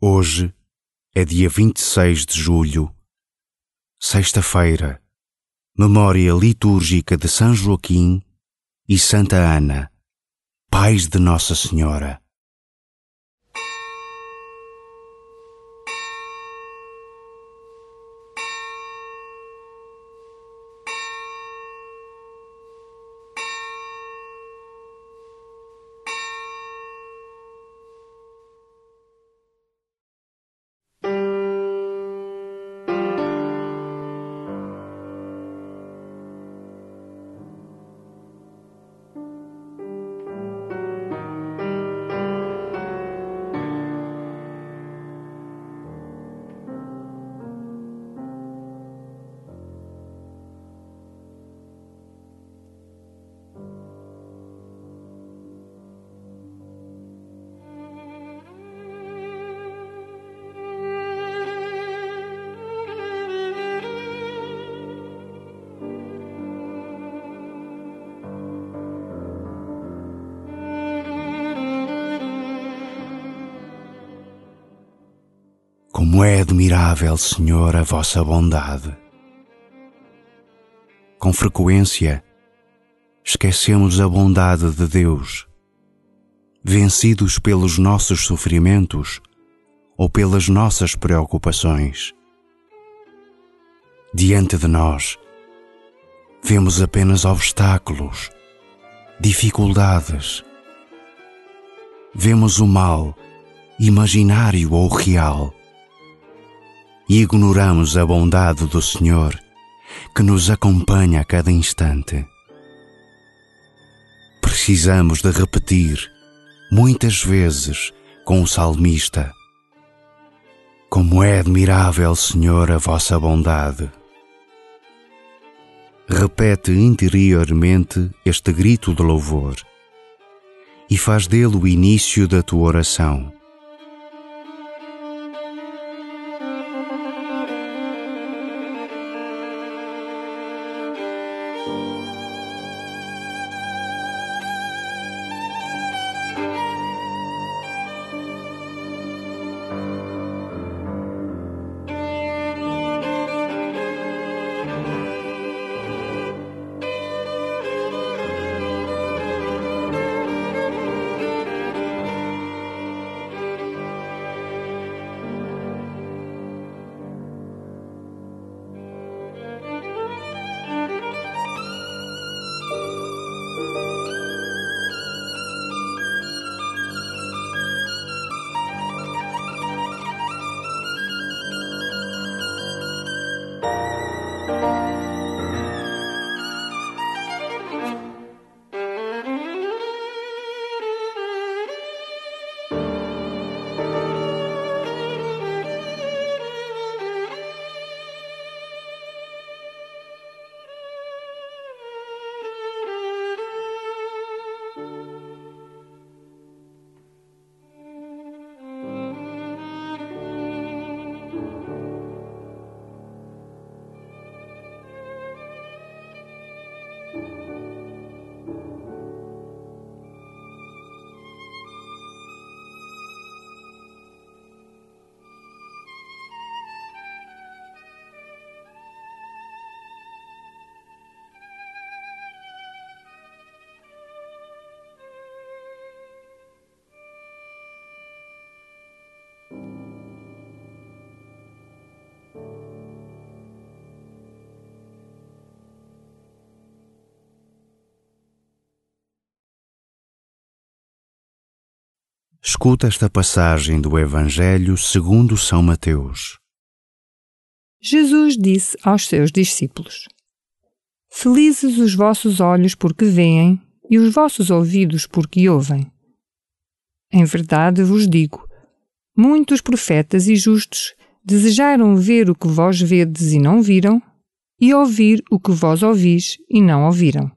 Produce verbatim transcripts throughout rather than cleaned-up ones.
Hoje é dia vinte e seis de julho, sexta-feira, memória litúrgica de São Joaquim e Santa Ana, pais de Nossa Senhora. Como é admirável, Senhor, a vossa bondade. Com frequência, esquecemos a bondade de Deus, vencidos pelos nossos sofrimentos ou pelas nossas preocupações. Diante de nós, vemos apenas obstáculos, dificuldades. Vemos o mal, imaginário ou real, e ignoramos a bondade do Senhor que nos acompanha a cada instante. Precisamos de repetir muitas vezes com o salmista: como é admirável, Senhor, a vossa bondade. Repete interiormente este grito de louvor e faz dele o início da tua oração. Escuta esta passagem do Evangelho segundo São Mateus. Jesus disse aos seus discípulos: Felizes os vossos olhos porque veem e os vossos ouvidos porque ouvem. Em verdade vos digo, muitos profetas e justos desejaram ver o que vós vedes e não viram, e ouvir o que vós ouvis e não ouviram.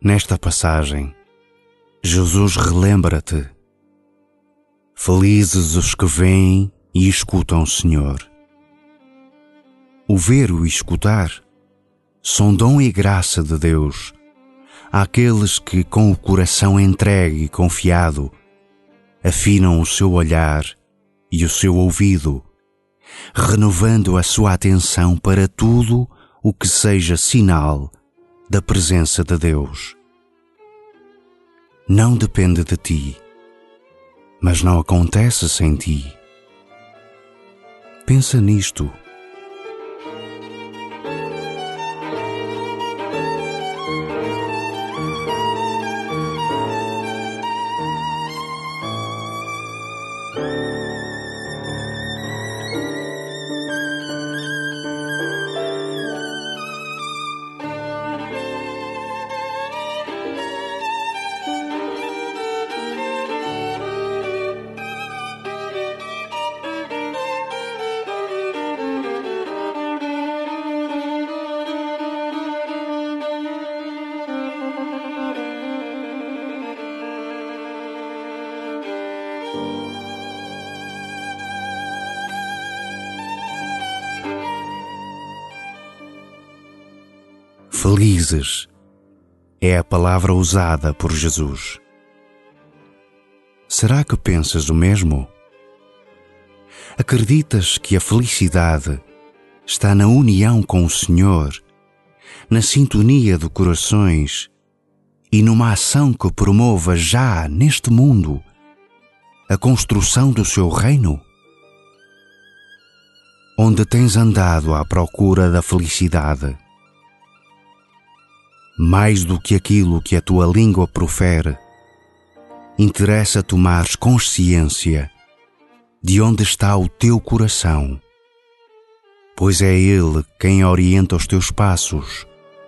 Nesta passagem, Jesus relembra-te: felizes os que veem e escutam o Senhor. O ver e escutar são dom e graça de Deus àqueles que, com o coração entregue e confiado, afinam o seu olhar e o seu ouvido, renovando a sua atenção para tudo o que seja sinal da presença de Deus. Não depende de ti, mas não acontece sem ti. Pensa nisto. Felizes é a palavra usada por Jesus. Será que pensas o mesmo? Acreditas que a felicidade está na união com o Senhor, na sintonia de corações e numa ação que promova já neste mundo a construção do seu reino? Onde tens andado à procura da felicidade? Mais do que aquilo que a tua língua profere, interessa tomares consciência de onde está o teu coração, pois é Ele quem orienta os teus passos.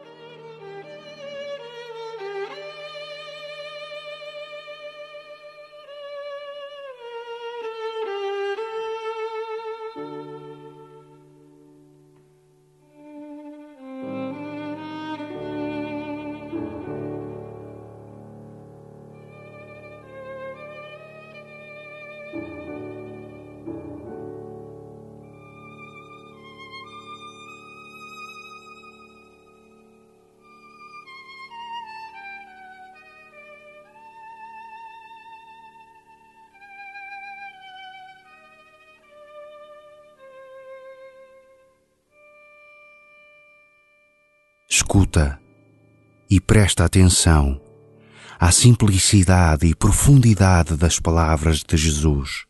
Escuta e presta atenção à simplicidade e profundidade das palavras de Jesus.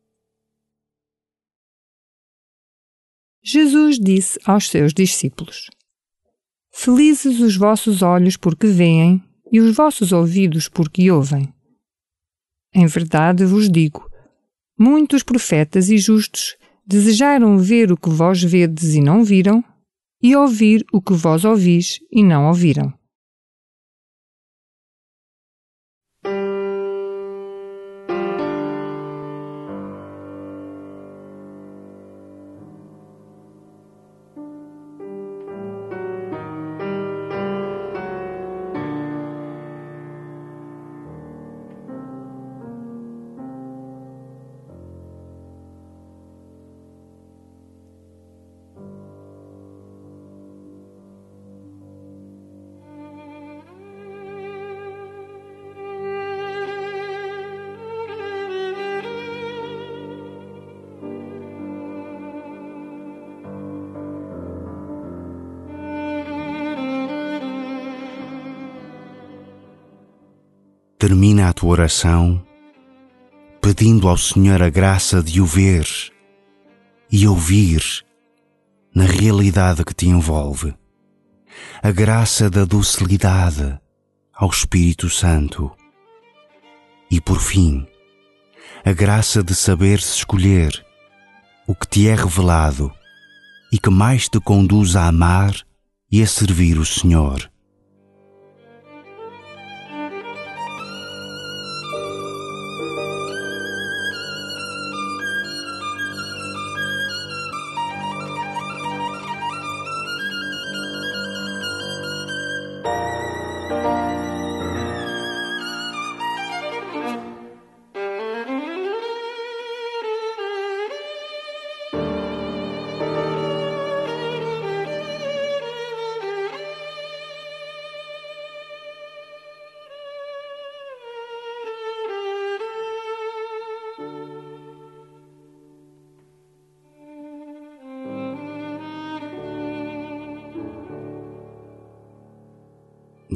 Jesus disse aos seus discípulos: felizes os vossos olhos porque veem e os vossos ouvidos porque ouvem. Em verdade vos digo, muitos profetas e justos desejaram ver o que vós vedes e não viram, e ouvir o que vós ouvis e não ouviram. Termina a tua oração pedindo ao Senhor a graça de o ver e ouvir na realidade que te envolve, a graça da docilidade ao Espírito Santo e, por fim, a graça de saber-se escolher o que te é revelado e que mais te conduz a amar e a servir o Senhor.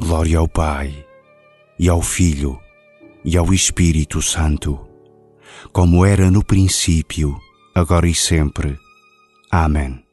Glória ao Pai, e ao Filho, e ao Espírito Santo, como era no princípio, agora e sempre. Amém.